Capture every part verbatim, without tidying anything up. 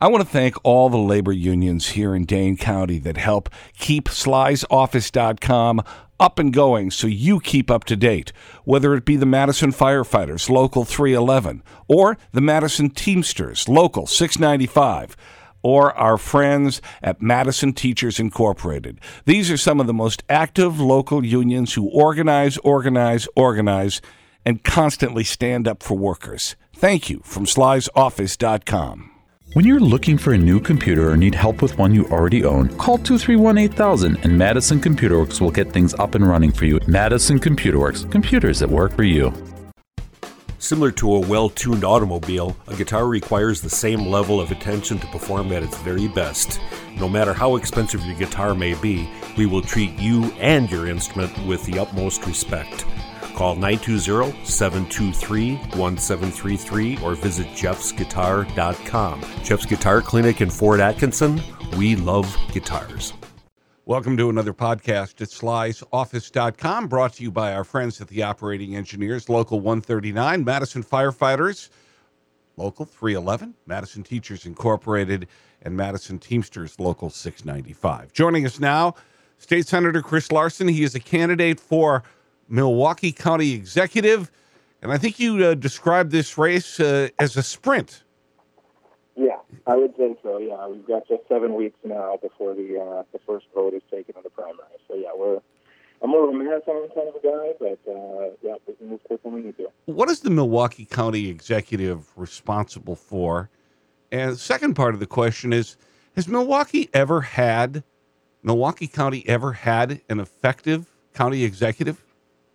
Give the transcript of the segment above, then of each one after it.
I want to thank all the labor unions here in Dane County that help keep Sly's Office dot com up and going so you keep up to date, whether it be the Madison Firefighters, Local three eleven, or the Madison Teamsters, Local six ninety-five, or our friends at Madison Teachers Incorporated. These are some of the most active local unions who organize, organize, organize, and constantly stand up for workers. Thank you from Sly's Office dot com. When you're looking for a new computer or need help with one you already own, call two three one, eight thousand and Madison Computer Works will get things up and running for you. Madison Computer Works, computers that work for you. Similar to a well-tuned automobile, a guitar requires the same level of attention to perform at its very best. No matter how expensive your guitar may be, we will treat you and your instrument with the utmost respect. Call nine two zero, seven two three, one seven three three or visit jeffs guitar dot com. Jeff's Guitar Clinic in Fort Atkinson. We love guitars. Welcome to another podcast at Sly's Office dot com, brought to you by our friends at the Operating Engineers, Local one thirty-nine, Madison Firefighters, Local three eleven, Madison Teachers Incorporated, and Madison Teamsters, Local six ninety-five. Joining us now, State Senator Chris Larson. He is a candidate for Milwaukee County Executive, and I think you uh, described this race uh, as a sprint. Yeah, I would say so. Yeah, we've got just seven weeks now before the uh, the first vote is taken in the primary. So yeah, we're I'm more of a marathon kind of a guy, but uh, yeah, we can move quick when we need to. What is the Milwaukee County Executive responsible for? And the second part of the question is: Has Milwaukee ever had Milwaukee County ever had an effective county executive?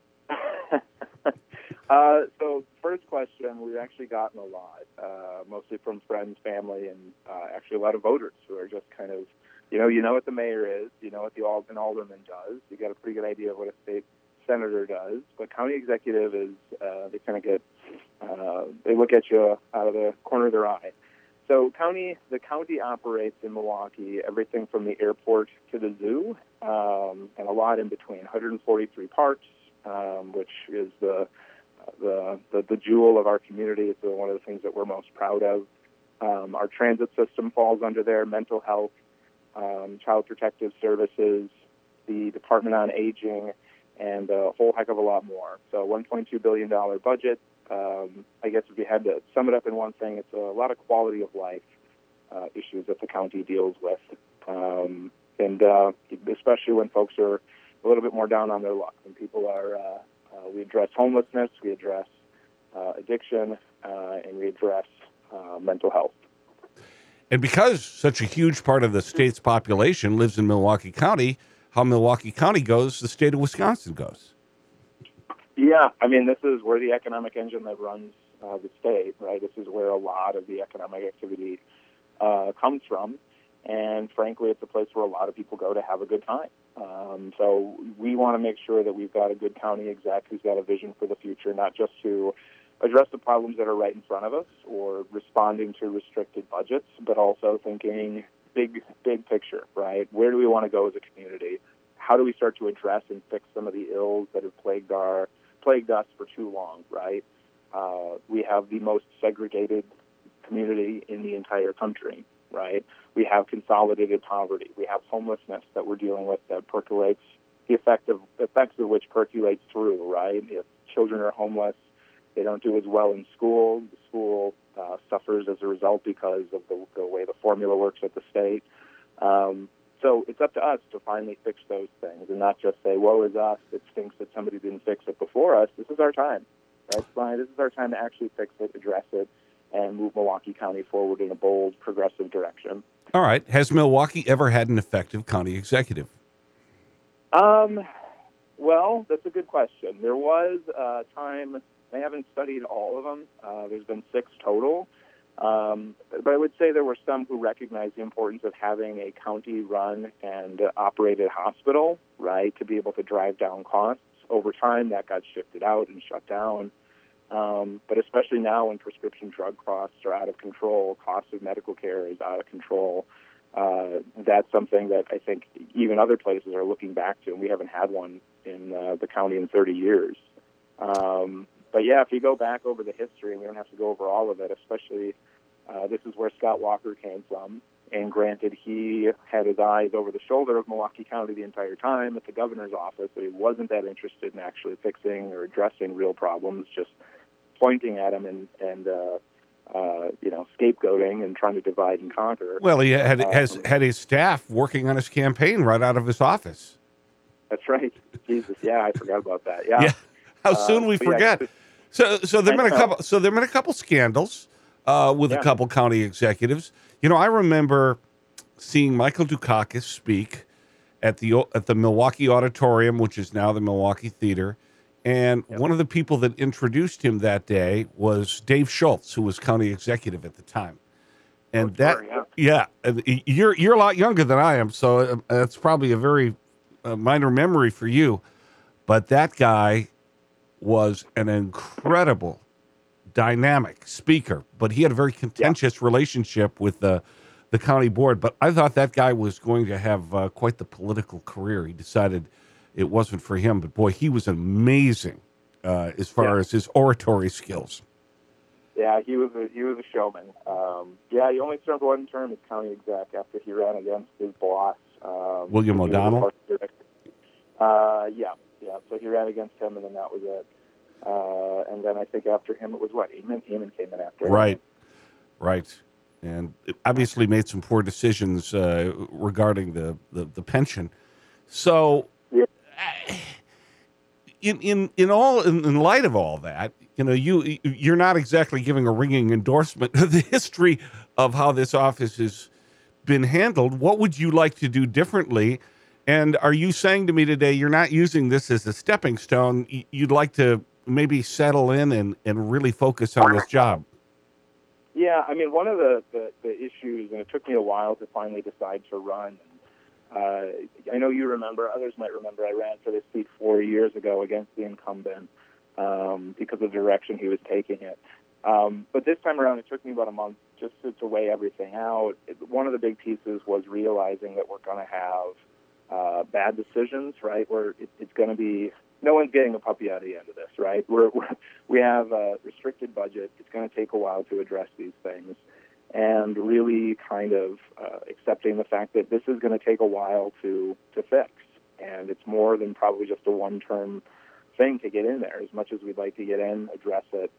Uh, so first question, we've actually gotten a lot, uh, mostly from friends, family, and uh, actually a lot of voters who are just kind of, you know, you know what the mayor is, you know what the ald- an alderman does, you got a pretty good idea of what a state senator does, but county executive is, uh, they kind of get, uh, they look at you out of the corner of their eye. So county, the county operates in Milwaukee everything from the airport to the zoo, um, and a lot in between, one hundred forty-three parks, um, which is the The, the the jewel of our community. It's one of the things that we're most proud of. Um, our transit system falls under there, mental health, um, child protective services, the Department on Aging, and a whole heck of a lot more. So one point two billion dollars budget. Um, I guess if you had to sum it up in one thing, it's a lot of quality of life uh, issues that the county deals with. Um, and uh, especially when folks are a little bit more down on their luck, when people are uh, Uh, we address homelessness, we address uh, addiction, uh, and we address uh, mental health. And because such a huge part of the state's population lives in Milwaukee County, how Milwaukee County goes, the state of Wisconsin goes. Yeah, I mean, this is where the economic engine that runs uh, the state, right? This is where a lot of the economic activity uh, comes from. And frankly, it's a place where a lot of people go to have a good time. Um, so we want to make sure that we've got a good county exec who's got a vision for the future, not just to address the problems that are right in front of us or responding to restricted budgets, but also thinking big, big picture, right? Where do we want to go as a community? How do we start to address and fix some of the ills that have plagued our plagued us for too long, right? Uh, we have the most segregated community in the entire country, right? We have consolidated poverty. We have homelessness that we're dealing with that percolates, the effect of, effects of which percolates through, right? If children are homeless, they don't do as well in school. The school uh, suffers as a result because of the, the way the formula works at the state. Um, so it's up to us to finally fix those things and not just say, woe is us, it stinks that somebody didn't fix it before us. This is our time, right? Fine. This is our time to actually fix it, address it, and move Milwaukee County forward in a bold, progressive direction. All right. Has Milwaukee ever had an effective county executive? Um, well, that's a good question. There was a time, I haven't studied all of them. Uh, there's been six total. Um, but I would say there were some who recognized the importance of having a county-run and uh, operated hospital, right, to be able to drive down costs. Over time, that got shifted out and shut down. Um, but especially now when prescription drug costs are out of control, cost of medical care is out of control, uh, that's something that I think even other places are looking back to, and we haven't had one in uh, the county in thirty years. Um, but yeah, if you go back over the history, and we don't have to go over all of it, especially Uh, this is where Scott Walker came from. And granted, he had his eyes over the shoulder of Milwaukee County the entire time at the governor's office, but he wasn't that interested in actually fixing or addressing real problems, just pointing at them and, and uh, uh, you know, scapegoating and trying to divide and conquer. Well, he had um, has had his staff working on his campaign right out of his office. That's right. Jesus, yeah, I forgot about that. Yeah. Yeah. How soon Uh, we so yeah, forget. it's- So, so there've I been a know. couple. So there've been a couple scandals uh, with Yeah. a couple county executives. You know, I remember seeing Michael Dukakis speak at the at the Milwaukee Auditorium, which is now the Milwaukee Theater, and Yep. one of the people that introduced him that day was Dave Schultz, who was county executive at the time. And Oh, that, sure, yeah. yeah, and y- you're you're a lot younger than I am, so uh, that's probably a very uh, minor memory for you. But that guy was an incredible, dynamic speaker, but he had a very contentious relationship with the the county board. But I thought that guy was going to have uh, quite the political career. He decided it wasn't for him, but boy, he was amazing uh, as far Yeah. as his oratory skills. Yeah, he was a he was a showman. Um, yeah, he only served one term as county exec after he ran against his boss, um, William who was O'Donnell? park director. Uh, yeah, yeah. So he ran against him, and then that was it. Uh, and then I think after him, it was what Eamon. Eamon came in after him. Right, right. And it obviously made some poor decisions uh, regarding the, the, the pension. So, Yeah. in in in all in, in light of all that, you know, you you're not exactly giving a ringing endorsement of the history of how this office has been handled. What would you like to do differently? And are you saying to me today you're not using this as a stepping stone? Y- You'd like to maybe settle in and, and really focus on this job? Yeah, I mean, one of the, the, the issues, and it took me a while to finally decide to run. Uh, I know you remember, others might remember, I ran for this seat four years ago against the incumbent um, because of the direction he was taking it. Um, but this time around, it took me about a month just to, to weigh everything out. It, one of the big pieces was realizing that we're going to have uh, bad decisions, right, where it, it's going to be, no one's getting a puppy out of the end of this, right? We're, we're, we have a restricted budget. It's going to take a while to address these things. And really kind of uh, accepting the fact that this is going to take a while to, to fix. And it's more than probably just a one-term thing to get in there. As much as we'd like to get in, address it,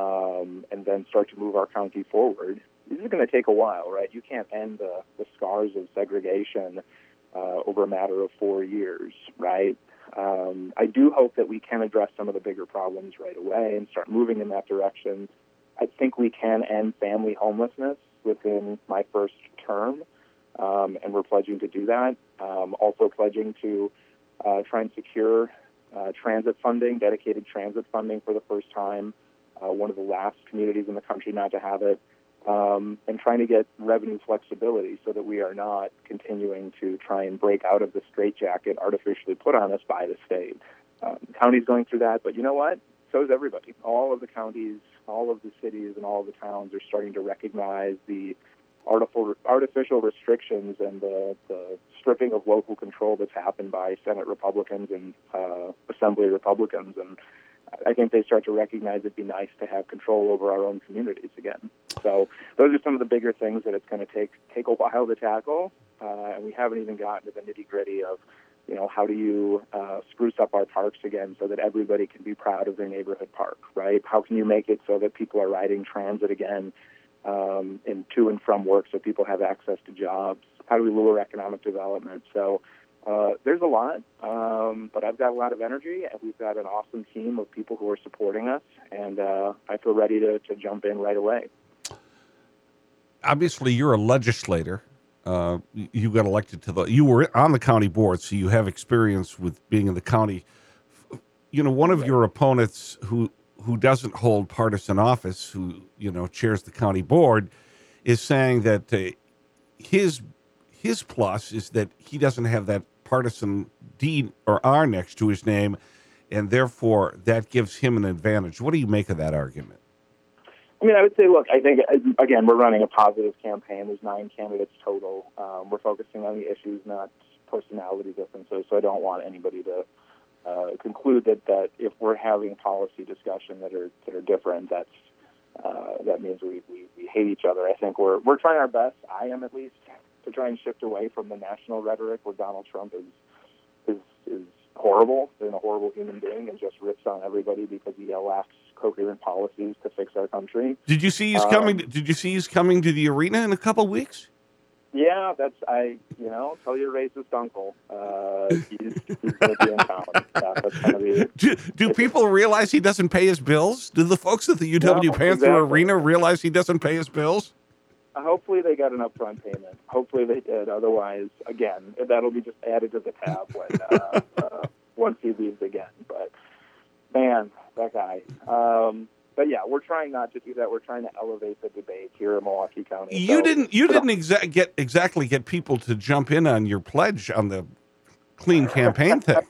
um, and then start to move our county forward, this is going to take a while, right? You can't end the, the scars of segregation uh, over a matter of four years, right? Um, I do hope that we can address some of the bigger problems right away and start moving in that direction. I think we can end family homelessness within my first term, um, and we're pledging to do that. Um, also pledging to uh, try and secure uh, transit funding, dedicated transit funding for the first time, uh, one of the last communities in the country not to have it, um, and trying to get revenue flexibility so that we are not continuing to try and break out of the straitjacket artificially put on us by the state. Um, the county's going through that, but you know what? So is everybody. All of the counties, all of the cities, and all of the towns are starting to recognize the artificial artificial restrictions and the, the stripping of local control that's happened by Senate Republicans and uh, Assembly Republicans. And I think they start to recognize it'd be nice to have control over our own communities again. So those are some of the bigger things that it's going to take take a while to tackle, uh, and we haven't even gotten to the nitty-gritty of, you know, how do you uh, spruce up our parks again so that everybody can be proud of their neighborhood park, right? How can you make it so that people are riding transit again um, in to and from work so people have access to jobs? How do we lure economic development? So uh, there's a lot, um, but I've got a lot of energy, and we've got an awesome team of people who are supporting us, and uh, I feel ready to, to jump in right away. Obviously, you're a legislator. Uh, you got elected to the, you were on the county board, so you have experience with being in the county. You know, one of your opponents who, who doesn't hold partisan office, who, you know, chairs the county board, is saying that uh, his, his plus is that he doesn't have that partisan D or R next to his name, and therefore that gives him an advantage. What do you make of that argument? I mean, I would say, look, I think, again, we're running a positive campaign. There's nine candidates total. Um, we're focusing on the issues, not personality differences, so I don't want anybody to uh, conclude that, that if we're having policy discussion that are that are different, that's uh, that means we, we, we hate each other. I think we're we're trying our best. I am at least to try and shift away from the national rhetoric where Donald Trump is is is horrible and a horrible human being and just rips on everybody because he lacks coherent policies to fix our country. Did you see he's um, coming? Did you see he's coming to the arena in a couple weeks? Yeah, that's I. You know, tell your racist uncle uh, he's, he's going to be in town. Yeah, that's going to be. Do, do people realize he doesn't pay his bills? Do the folks at the U W No, Panther exactly. Arena realize he doesn't pay his bills? Uh, hopefully they got an upfront payment. Hopefully they did. Otherwise, again, that'll be just added to the tab when uh, uh, once he leaves again. But man, that guy. Um, But yeah, we're trying not to do that. We're trying to elevate the debate here in Milwaukee County. You so, didn't. You didn't exa- get exactly get people to jump in on your pledge on the clean campaign thing.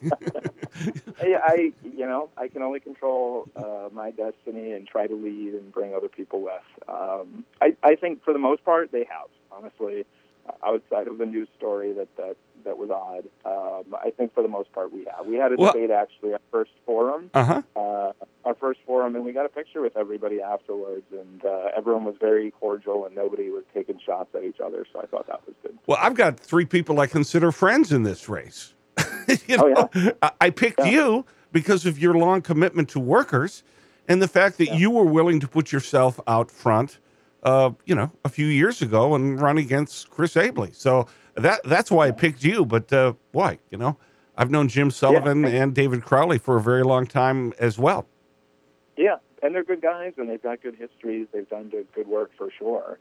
I, I, you know, I can only control uh, my destiny and try to lead and bring other people with. Um, I, I think for the most part they have, honestly, outside of the news story that that, that was odd. Um, I think for the most part we have. We had a Well, debate actually, our first forum. Uh-huh. Uh, our first forum, and we got a picture with everybody afterwards, and uh, everyone was very cordial, and nobody was taking shots at each other, so I thought that was good. Well, I've got three people I consider friends in this race. you Oh, know, yeah? I, I picked Yeah. you because of your long commitment to workers and the fact that Yeah. you were willing to put yourself out front, uh, you know, a few years ago and run against Chris Abley. So that that's why I picked you. But uh, why? You know, I've known Jim Sullivan Yeah. and David Crowley for a very long time as well. Yeah, and they're good guys, and they've got good histories. They've done good, good work for sure.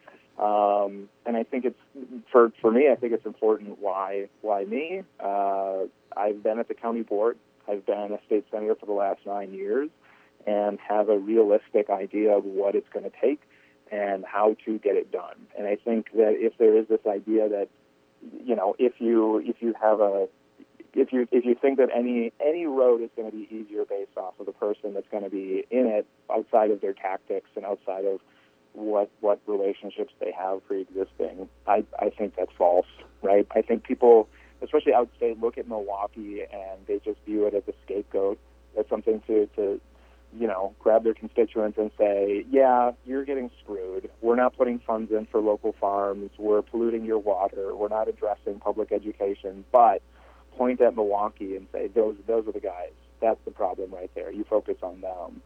Um, and I think it's for for me. I think it's important. Why? Why me? Uh, I've been at the county board. I've been a state senator for the last nine years, and have a realistic idea of what it's going to take and how to get it done. And I think that if there is this idea that, you know, if you if you have a If you if you think that any any road is going to be easier based off of the person that's going to be in it, outside of their tactics and outside of what what relationships they have pre-existing, I, I think that's false, right? I think people, especially outstate, look at Milwaukee and they just view it as a scapegoat, as something to, to you know, grab their constituents and say, yeah, you're getting screwed. We're not putting funds in for local farms. We're polluting your water. We're not addressing public education, but point at Milwaukee and say, those those are the guys. That's the problem right there. You focus on them.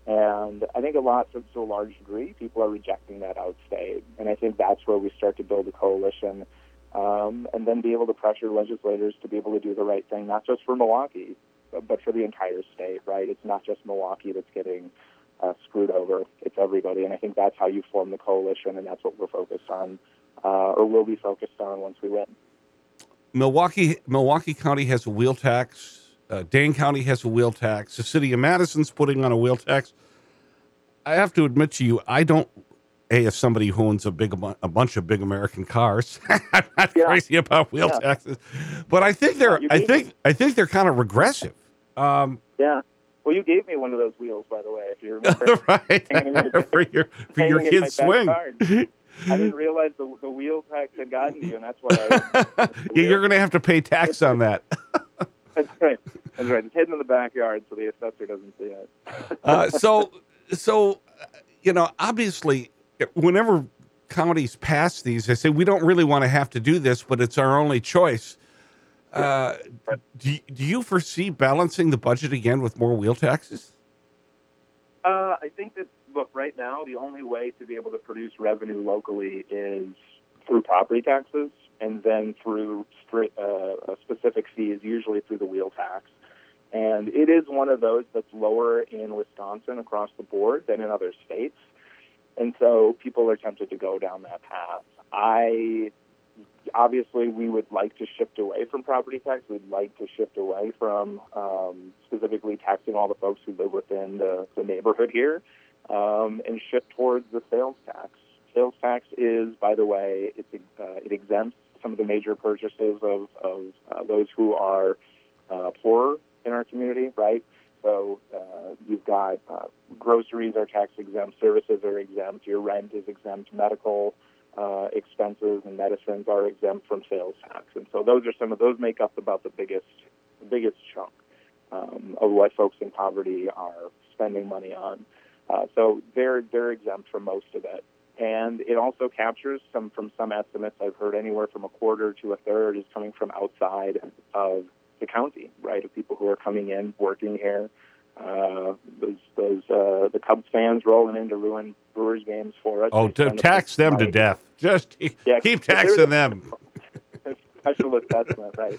And I think a lot, to, to a large degree, people are rejecting that outstate. And I think that's where we start to build a coalition um, and then be able to pressure legislators to be able to do the right thing, not just for Milwaukee, but, but for the entire state, right? It's not just Milwaukee that's getting uh, screwed over. It's everybody. And I think that's how you form the coalition, and that's what we're focused on, uh, or will be focused on once we win. Milwaukee, Milwaukee County has a wheel tax. Uh, Dane County has a wheel tax. The city of Madison's putting on a wheel tax. I have to admit to you, I don't, A, as somebody who owns a big a bunch of big American cars, I'm not Yeah. crazy about wheel Yeah. taxes, but I think they're, You I gave think, me- I think they're kind of regressive. Um, Yeah. Well, you gave me one of those wheels, by the way, if you remember. right. Hanging in- for your, for your hanging in my kid's swing. backyard. I didn't realize the, the wheel tax had gotten you, and that's why I... Yeah, you're going to have to pay tax on that. That's right. That's right. It's hidden in the backyard, so the assessor doesn't see it. Uh, so, so, you know, obviously, whenever counties pass these, they say, we don't really want to have to do this, but it's our only choice. Uh, do, do you foresee balancing the budget again with more wheel taxes? Uh, I think that, look, right now, the only way to be able to produce revenue locally is through property taxes and then through stri- uh, specific fees, usually through the wheel tax. And it is one of those that's lower in Wisconsin across the board than in other states. And so people are tempted to go down that path. I, obviously, we would like to shift away from property tax. We'd like to shift away from um, specifically taxing all the folks who live within the, the neighborhood here um, and shift towards the sales tax. Sales tax is, by the way, it's, uh, it exempts some of the major purchases of, of uh, those who are uh, poorer in our community, right? So uh, you've got uh, groceries are tax exempt, services are exempt, your rent is exempt, medical uh, expenses and medicines are exempt from sales tax, and so those are some of those make up about the biggest, the biggest chunk um, of what folks in poverty are spending money on. Uh, so they're they're exempt from most of it. And it also captures some, from some estimates, I've heard anywhere from a quarter to a third is coming from outside of the county, right, of people who are coming in, working here. Uh, those, those uh, the Cubs fans rolling in to ruin Brewers games for us. Oh, to tax them to death. Just yeah, keep taxing them. Special assessment, right.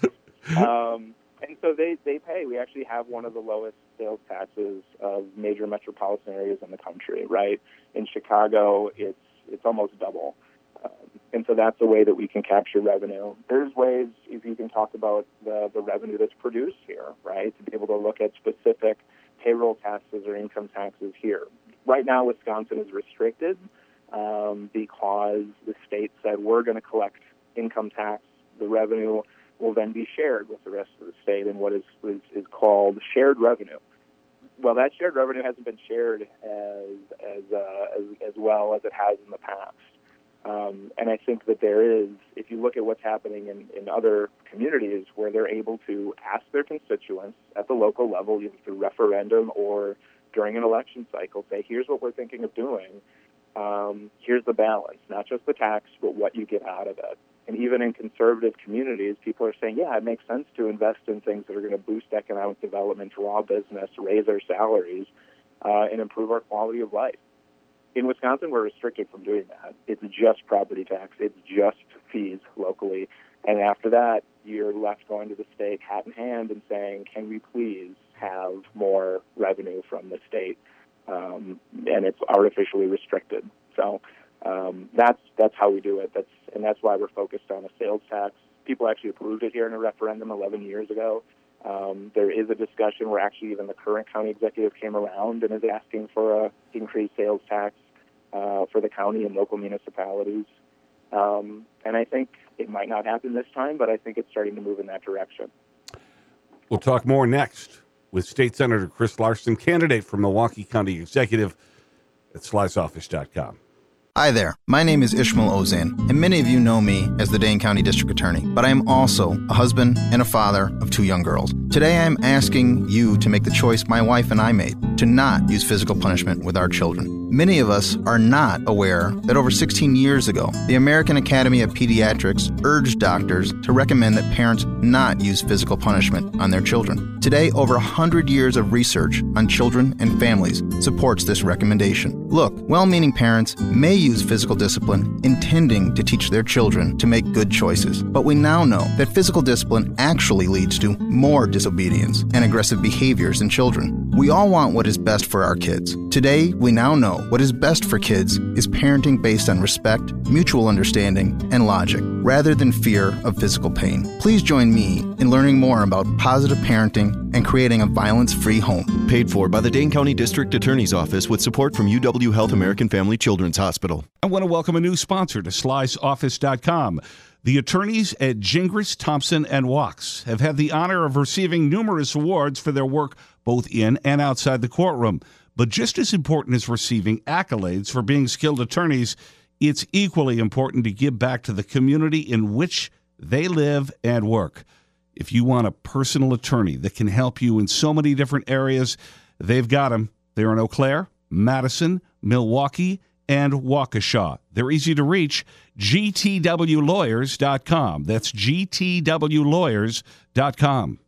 Um, and so they, they pay. We actually have one of the lowest sales taxes of major metropolitan areas in the country, right? In Chicago, it's it's almost double. Um, and so that's a way that we can capture revenue. There's ways, if you can talk about the, the revenue that's produced here, right, to be able to look at specific payroll taxes or income taxes here. Right now, Wisconsin is restricted um, because the state said we're going to collect income tax. The revenue will then be shared with the rest of the state in what is, is, is called shared revenue. Well, that shared revenue hasn't been shared as as, uh, as as well as it has in the past. Um, and I think that there is, if you look at what's happening in, in other communities where they're able to ask their constituents at the local level, either through referendum or during an election cycle, say, here's what we're thinking of doing. Um, here's the balance, not just the tax, but what you get out of it. And even in conservative communities, people are saying, yeah, it makes sense to invest in things that are going to boost economic development, draw business, raise our salaries, uh, and improve our quality of life. In Wisconsin, we're restricted from doing that. It's just property tax. It's just fees locally. And after that, you're left going to the state hat in hand and saying, can we please have more revenue from the state? Um, and it's artificially restricted. So um, that's that's how we do it. That's and that's why we're focused on a sales tax. People actually approved it here in a referendum eleven years ago. Um, there is a discussion where actually even the current county executive came around and is asking for a increased sales tax uh, for the county and local municipalities. Um, and I think it might not happen this time, but I think it's starting to move in that direction. We'll talk more next with State Senator Chris Larson, candidate for Milwaukee County Executive at slice office dot com. Hi there, my name is Ishmael Ozan, and many of you know me as the Dane County District Attorney, but I am also a husband and a father of two young girls. Today I am asking you to make the choice my wife and I made, to not use physical punishment with our children. Many of us are not aware that over sixteen years ago, the American Academy of Pediatrics urged doctors to recommend that parents not use physical punishment on their children. Today, over one hundred years of research on children and families supports this recommendation. Look, well-meaning parents may use physical discipline intending to teach their children to make good choices, but we now know that physical discipline actually leads to more disobedience and aggressive behaviors in children. We all want what is best for our kids. Today, we now know what is best for kids is parenting based on respect, mutual understanding, and logic, rather than fear of physical pain. Please join me in learning more about positive parenting and creating a violence-free home. Paid for by the Dane County District Attorney's Office with support from U W Health American Family Children's Hospital. I want to welcome a new sponsor to slice office dot com. The attorneys at Gingras, Thompson, and Wachs have had the honor of receiving numerous awards for their work both in and outside the courtroom. But just as important as receiving accolades for being skilled attorneys, it's equally important to give back to the community in which they live and work. If you want a personal attorney that can help you in so many different areas, they've got them. They're in Eau Claire, Madison, Milwaukee, and Waukesha. They're easy to reach, G T W lawyers dot com. That's G T W lawyers dot com.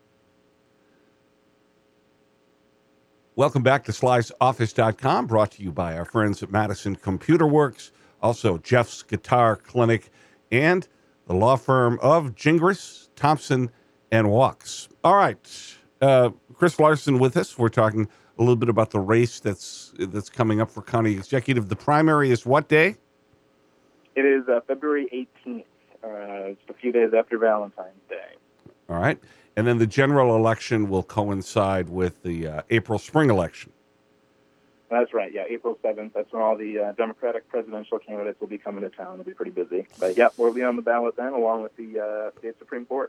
Welcome back to slice office dot com, brought to you by our friends at Madison Computer Works, also Jeff's Guitar Clinic, and the law firm of Gingras, Thompson, and Wachs. All right, uh, Chris Larson with us. We're talking a little bit about the race that's that's coming up for county executive. The primary is what day? It is uh, February eighteenth. Uh, it's a few days after Valentine's Day. All right. And then the general election will coincide with the uh, April spring election. That's right, yeah, April seventh. That's when all the uh, Democratic presidential candidates will be coming to town. It'll be pretty busy. But, yeah, we'll be on the ballot then, along with the uh, state Supreme Court.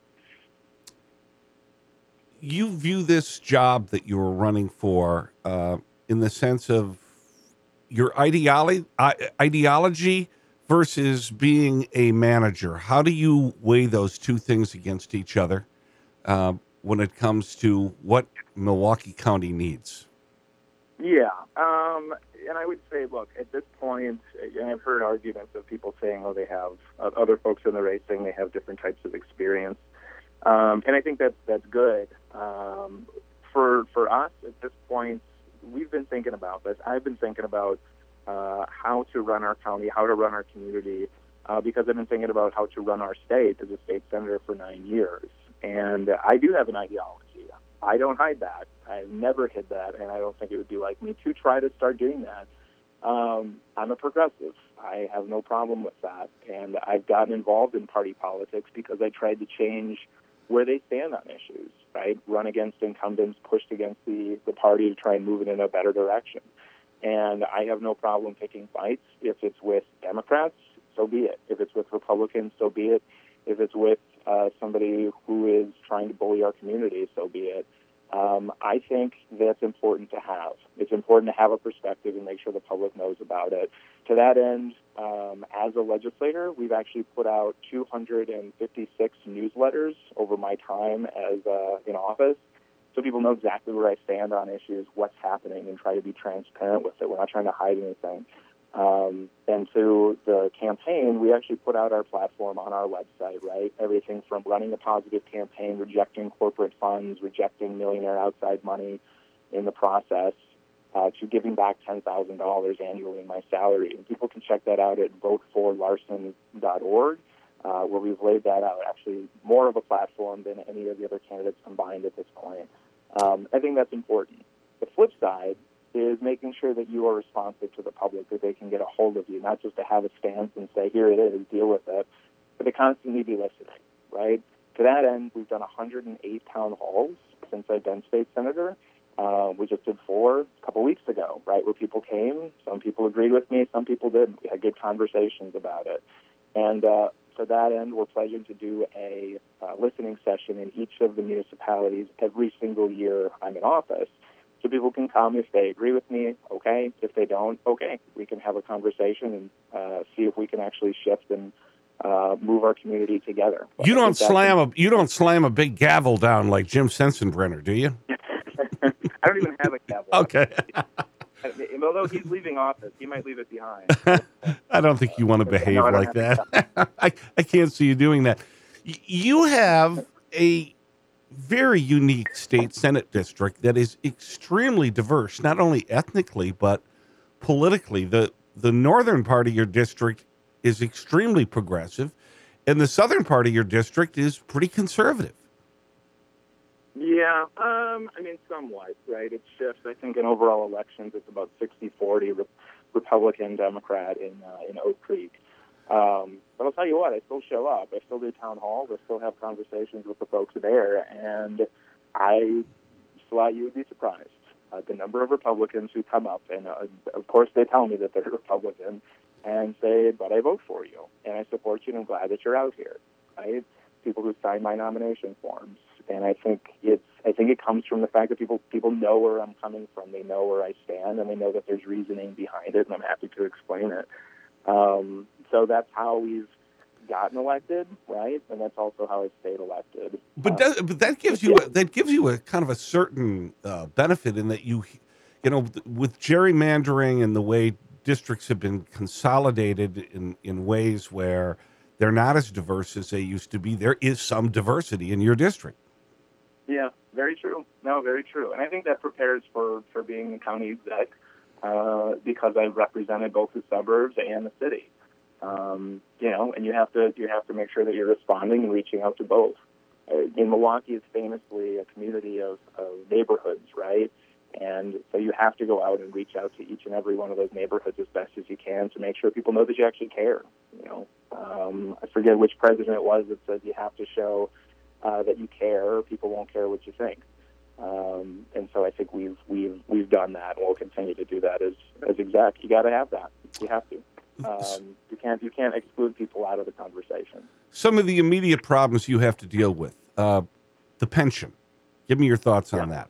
You view this job that you're running for uh, in the sense of your ideology, uh, ideology versus being a manager. How do you weigh those two things against each other uh, when it comes to what Milwaukee County needs? Yeah, um, and I would say, look, at this point, and I've heard arguments of people saying, oh, they have uh, other folks in the race saying they have different types of experience, um, and I think that's that's good. Um, for for us at this point, we've been thinking about this. I've been thinking about uh, how to run our county, how to run our community, uh, because I've been thinking about how to run our state as a state senator for nine years, and I do have an ideology. I don't hide that. I've never hid that, and I don't think it would be like me to try to start doing that. Um, I'm a progressive. I have no problem with that, and I've gotten involved in party politics because I tried to change where they stand on issues, right? Run against incumbents, pushed against the, the party to try and move it in a better direction. And I have no problem picking fights. If it's with Democrats, so be it. If it's with Republicans, so be it. If it's with uh, somebody who is trying to bully our community, so be it. Um, I think that's important to have. It's important to have a perspective and make sure the public knows about it. To that end, um, as a legislator, we've actually put out two hundred fifty-six newsletters over my time as uh, in office, so people know exactly where I stand on issues, what's happening, and try to be transparent with it. We're not trying to hide anything. Um, and through the campaign, we actually put out our platform on our website, right? Everything from running a positive campaign, rejecting corporate funds, rejecting millionaire outside money in the process, uh, to giving back ten thousand dollars annually in my salary. And people can check that out at vote for larson dot org, uh, where we've laid that out, actually more of a platform than any of the other candidates combined at this point. Um, I think that's important. The flip side is making sure that you are responsive to the public, that they can get a hold of you, not just to have a stance and say, here it is, deal with it, but to constantly be listening, right? To that end, we've done one hundred eight town halls since I've been state senator. Uh, we just did four a couple weeks ago, right, where people came. Some people agreed with me, some people didn't. We had good conversations about it. And uh, to that end, we're pledging to do a uh, listening session in each of the municipalities every single year I'm in office. So people can come if they agree with me, okay. If they don't, okay. We can have a conversation and uh, see if we can actually shift and uh, move our community together. You don't slam a you don't slam a big gavel down like Jim Sensenbrenner, do you? I don't even have a gavel. Okay. Although he's leaving office, he might leave it behind. I don't think you want to behave no, like that. I, I can't see you doing that. Y- you have a very unique state Senate district that is extremely diverse, not only ethnically, but politically. The, the northern part of your district is extremely progressive, and the southern part of your district is pretty conservative. Yeah, um, I mean, somewhat, right? It shifts. I think in overall elections, it's about sixty forty re- Republican, Democrat in uh, in Oak Creek. Um, but I'll tell you what, I still show up. I still do town halls. I still have conversations with the folks there, and I, Sly, you would be surprised. Uh, the number of Republicans who come up, and uh, of course they tell me that they're Republican, and say, but I vote for you, and I support you, and I'm glad that you're out here, right? People who sign my nomination forms. And I think it's. I think it comes from the fact that people people know where I'm coming from. They know where I stand, and they know that there's reasoning behind it, and I'm happy to explain it. Um, so that's how we've gotten elected, right? And that's also how I stayed elected. But um, does, but that gives you a, that gives you a kind of a certain uh, benefit in that you, you know, with gerrymandering and the way districts have been consolidated in in ways where they're not as diverse as they used to be. There is some diversity in your district. Yeah, very true. No, very true. And I think that prepares for, for being a county exec uh, because I've represented both the suburbs and the city. Um, you know, and you have to you have to make sure that you're responding and reaching out to both. Uh, in Milwaukee is famously a community of, of neighborhoods, right? And so you have to go out and reach out to each and every one of those neighborhoods as best as you can to make sure people know that you actually care. You know, um, I forget which president it was that said you have to show Uh, that you care, or people won't care what you think. Um, and so I think we've we've we've done that, and we'll continue to do that as as exec. You got to have that. You have to. Um, you can't you can't exclude people out of the conversation. Some of the immediate problems you have to deal with, uh, the pension. Give me your thoughts on Yeah. that.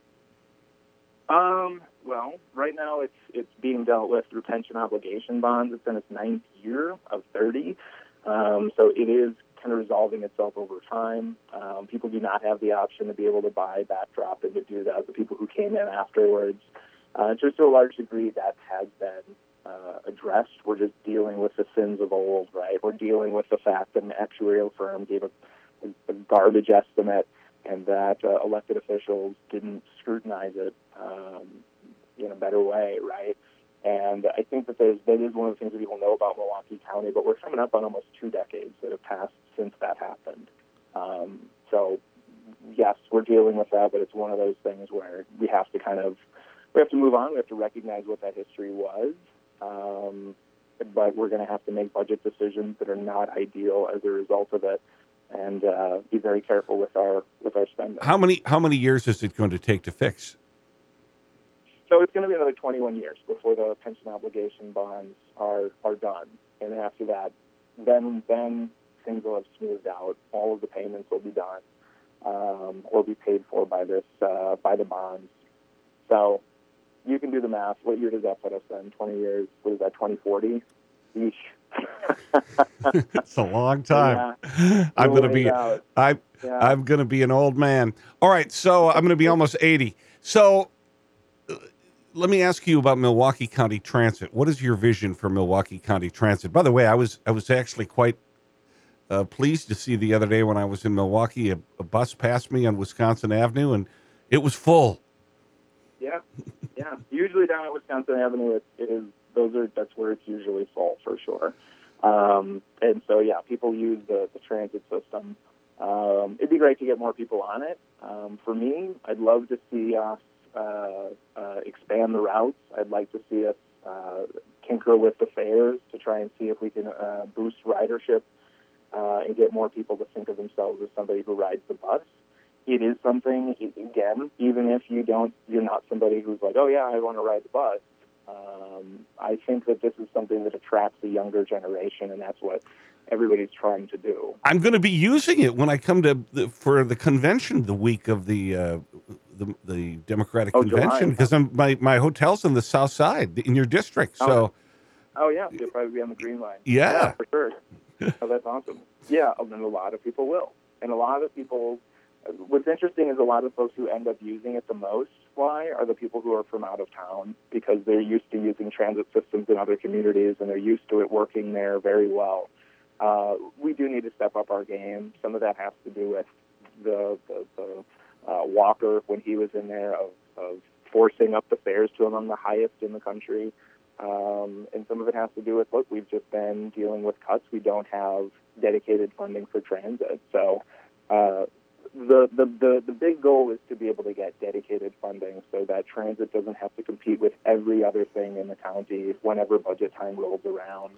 Um, well, right now it's it's being dealt with through pension obligation bonds. It's in its ninth year of thirty, um, so it is kind of resolving itself over time. Um, people do not have the option to be able to buy backdrop and to do that. The people who came in afterwards, Uh, just to a large degree, that has been uh, addressed. We're just dealing with the sins of old, right? We're dealing with the fact that an actuarial firm gave a, a garbage estimate and that uh, elected officials didn't scrutinize it um, in a better way, right? And I think that there's, that is one of the things that people know about Milwaukee County, but we're coming up on almost two decades that have passed since that happened. Um, so, yes, we're dealing with that, but it's one of those things where we have to kind of, we have to move on. We have to recognize what that history was, um, but we're going to have to make budget decisions that are not ideal as a result of it, and uh, be very careful with our with our spending. How many how many years is it going to take to fix? So it's going to be another twenty-one years before the pension obligation bonds are are done, and after that, then then things will have smoothed out. All of the payments will be done, um, or be paid for by this uh, by the bonds. So you can do the math. What year does that put us in? twenty years. What is that? twenty forty. Eesh. It's a long time. Yeah. I'm going to be Out. I Yeah. I'm going to be an old man. All right, so I'm going to be almost eighty. So uh, let me ask you about Milwaukee County Transit. What is your vision for Milwaukee County Transit? By the way, I was I was actually quite uh, pleased to see the other day when I was in Milwaukee, a, a bus passed me on Wisconsin Avenue, and it was full. Yeah, yeah. Usually down at Wisconsin Avenue, it, it is. Those are that's where it's usually full for sure. Um, and so, yeah, people use the, the transit system. Um, it'd be great to get more people on it. Um, for me, I'd love to see us uh, uh, expand the routes. I'd like to see us uh, tinker with the fares to try and see if we can uh, boost ridership uh, and get more people to think of themselves as somebody who rides the bus. It is something, again, even if you don't, you're not somebody who's like, oh, yeah, I want to ride the bus. Um, I think that this is something that attracts the younger generation, and that's what everybody's trying to do. I'm going to be using it when I come to the, for the convention the week of the uh, the, the Democratic Oh, convention, because I'm my, my hotel's in the South Side in your district. So, oh yeah, you'll probably be on the Green Line. Yeah, yeah for sure. Oh, that's awesome. Yeah, and a lot of people will, and a lot of people. What's interesting is a lot of folks who end up using it the most, why, are the people who are from out of town, because they're used to using transit systems in other communities and they're used to it working there very well. Uh, we do need to step up our game. Some of that has to do with the, the, the uh, Walker, when he was in there, of, of forcing up the fares to among the highest in the country. Um, and some of it has to do with, look, we've just been dealing with cuts. We don't have dedicated funding for transit. So, uh, The, the, the, the big goal is to be able to get dedicated funding so that transit doesn't have to compete with every other thing in the county whenever budget time rolls around.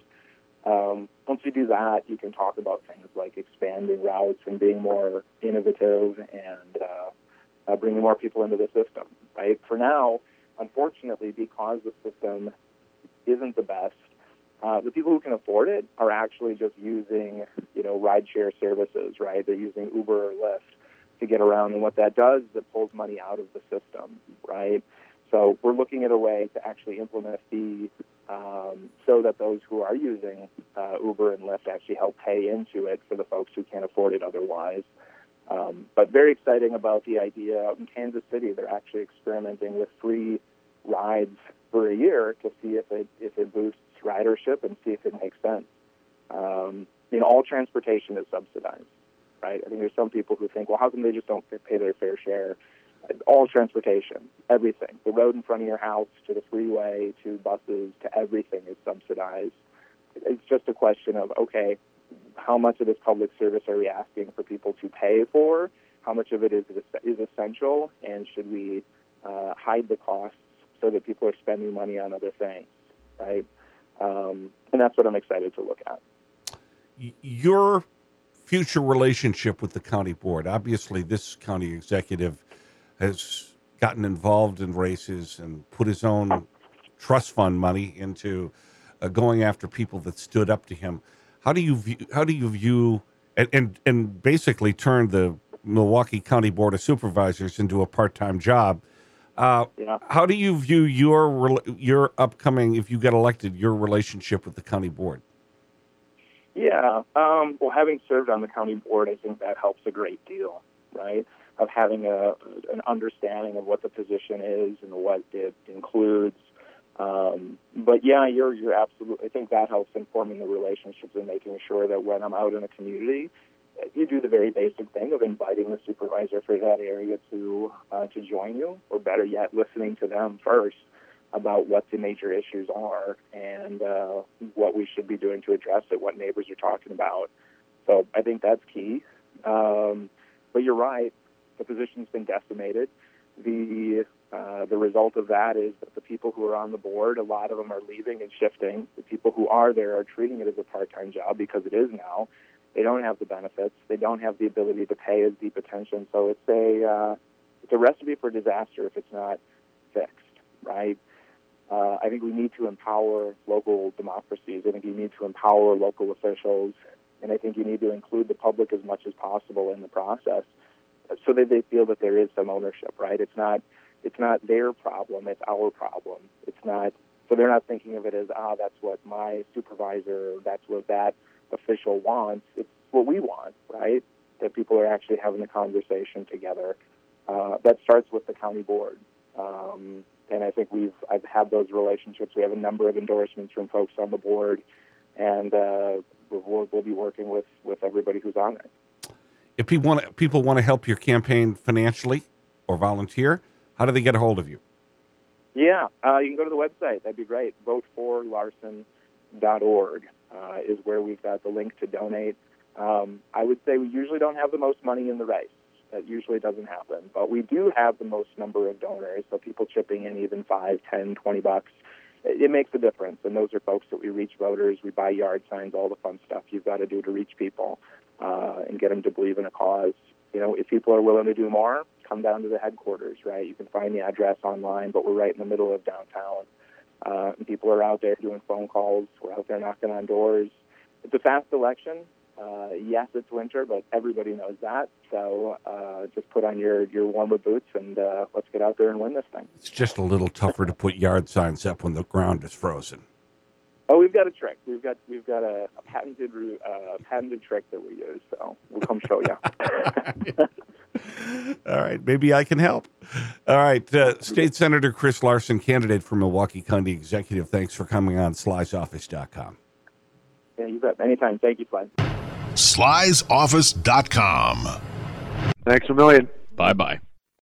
Um, once you do that, you can talk about things like expanding routes and being more innovative and uh, uh, bringing more people into the system. Right? For now, unfortunately, because the system isn't the best, Uh, the people who can afford it are actually just using, you know, rideshare services, right? They're using Uber or Lyft to get around, and what that does is it pulls money out of the system, right? So we're looking at a way to actually implement a fee um, so that those who are using uh, Uber and Lyft actually help pay into it for the folks who can't afford it otherwise. Um, but very exciting about the idea. Out in Kansas City, they're actually experimenting with free rides for a year to see if it if it boosts ridership and see if it makes sense. Um, you know, all transportation is subsidized, right? I think there's some people who think, well, how come they just don't pay their fair share? All transportation, everything, the road in front of your house to the freeway to buses to everything is subsidized. It's just a question of, okay, how much of this public service are we asking for people to pay for? How much of it is is essential, and should we uh, hide the costs so that people are spending money on other things, right? Um, and that's what I'm excited to look at. Your future relationship with the county board. Obviously, this county executive has gotten involved in races and put his own trust fund money into uh, going after people that stood up to him. How do you view, how do you view and, and, and basically turned the Milwaukee County Board of Supervisors into a part-time job? Uh, yeah. How do you view your your upcoming, if you get elected, your relationship with the county board? Yeah. Um, well, having served on the county board, I think that helps a great deal, right? of having a an understanding of what the position is and what it includes. Um, but yeah, you're you're absolutely. I think that helps in forming the relationships and making sure that when I'm out in a community, you do the very basic thing of inviting the supervisor for that area to uh, to join you, or better yet, listening to them first about what the major issues are and uh, what we should be doing to address it, what neighbors are talking about. So I think that's key. Um, but you're right, the position's been decimated. The uh, the result of that is that the people who are on the board, a lot of them are leaving and shifting. The people who are there are treating it as a part-time job because it is now. They don't have the benefits. They don't have the ability to pay as deep attention. So it's a uh, it's a recipe for disaster if it's not fixed, right? Uh, I think we need to empower local democracies. I think you need to empower local officials, and I think you need to include the public as much as possible in the process, so that they feel that there is some ownership, right? It's not it's not their problem, it's our problem. It's not so they're not thinking of it as, ah, that's what my supervisor, that's what that official wants. It's what we want, right? That people are actually having a conversation together. Uh, that starts with the county board. Um, and I think we've I've had those relationships. We have a number of endorsements from folks on the board, and uh, we'll, we'll be working with, with everybody who's on it. If people want to, people want to help your campaign financially or volunteer, how do they get a hold of you? Yeah, uh, you can go to the website. That'd be great. vote for larson dot org uh, is where we've got the link to donate. Um, I would say we usually don't have the most money in the race. That usually doesn't happen. But we do have the most number of donors, so people chipping in even five, ten, twenty bucks. It, it makes a difference, and those are folks that we reach voters. We buy yard signs, all the fun stuff you've got to do to reach people uh, and get them to believe in a cause. You know, if people are willing to do more, come down to the headquarters, right? You can find the address online, but we're right in the middle of downtown. Uh, and people are out there doing phone calls. We're out there knocking on doors. It's a fast election. Uh, yes, it's winter, but everybody knows that. So uh, just put on your, your warmer boots and uh, let's get out there and win this thing. It's just a little tougher to put yard signs up when the ground is frozen. Oh, we've got a trick. We've got we've got a, a patented uh, patented trick that we use. So we'll come show you. All right, maybe I can help. All right, uh, State Senator Chris Larson, candidate for Milwaukee County Executive. Thanks for coming on Sly's Office dot com. Yeah, you bet. Anytime. Thank you, Sly. Sly's Office dot com. Thanks a million. Bye-bye.